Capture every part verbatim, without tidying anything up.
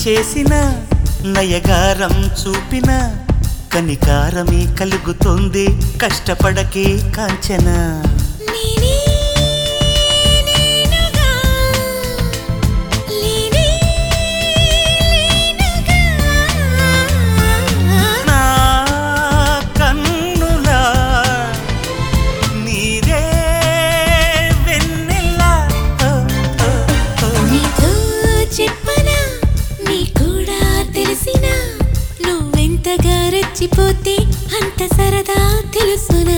చేసిన నయగారం చూపిన కనికారమే కలుగుతుంది కష్టపడకే కాంచన పోతే అంత సరదా తెలుసునా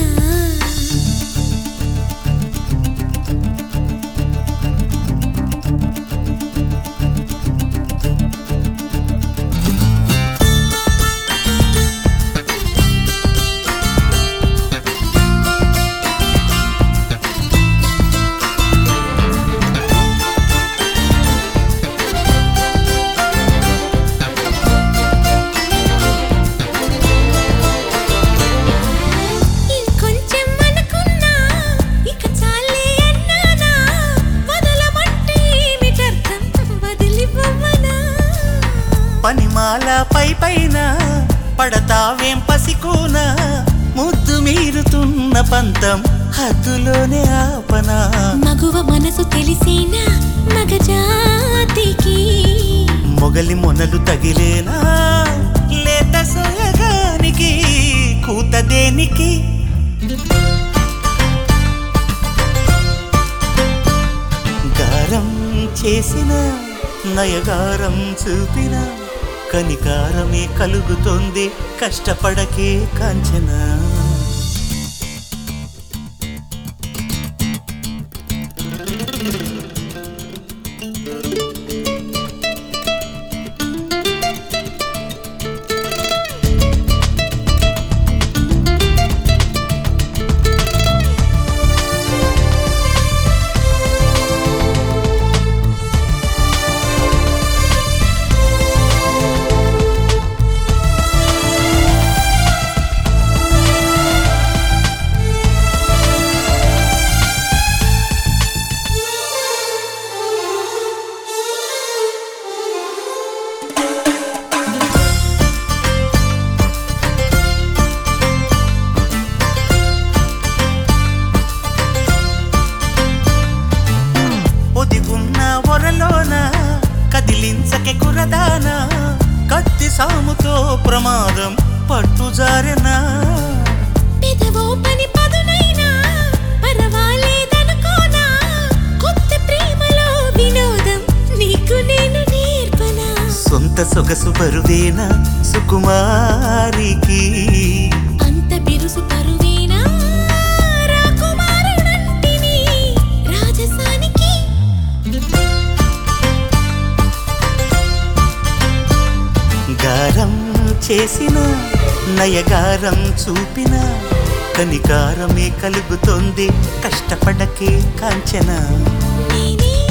పనిమాల పై పైన పడతావేం పసికోన ముద్దు మీరుతున్న పంతం హద్దులోనే ఆపనా మగువ మనసు తెలిసేనా మగజాతికి మొగలి మొనలు తగిలేనా లేత సోయగానికి కూత దేనికి గారం చేసిన నయగారం చూపిన కనికారమే కలుగుతోంది కష్టపడకే కాంచన కదిలించకే కురదానా కత్తి సాముతో ప్రమాదం పట్టుజారెనా పెదవో పని పదునైనా పరవాలేదనుకోనా కొత్త ప్రేమలో వినోదం నీకు నేను నేర్పనా సొంత సొగసు బరువేనా సుకుమారికి అంత బిరుసు పరువేనా రాకుమారుడంటిని రాజసానికి గారం చేసిన నయగారం చూపిన కనికారమే కలుగుతోంది కష్టపడకే కాంచన నేనే